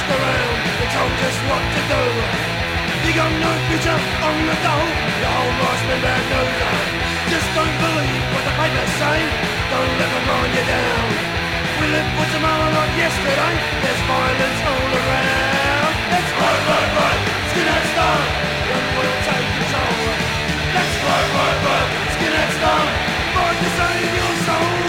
passed around and told us what to do. You got no future on the dole, the whole life's been bad news. Just don't believe what the papers say, don't let them grind you down. We live for tomorrow, not yesterday, there's violence all around. Let's right, skinhead style, and we'll take control. Let's right, skinhead style, fight to save your soul.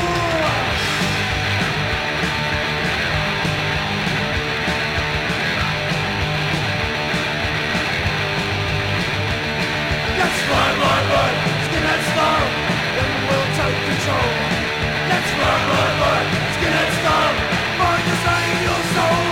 Let's right, skinhead style, then we'll take control. Let's right, skinhead style, fight to save your soul.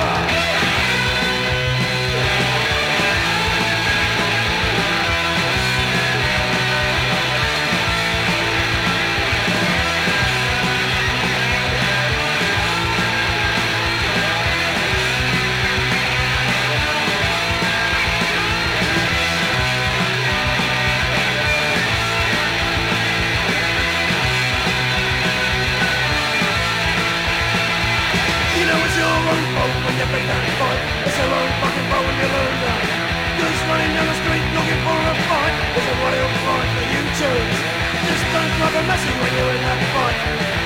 When you pick that fight, it's your own fucking fault when you learn that. Goose running down the street looking for a fight, it's a royal fight that you choose. Just don't club a messy when you're in that fight.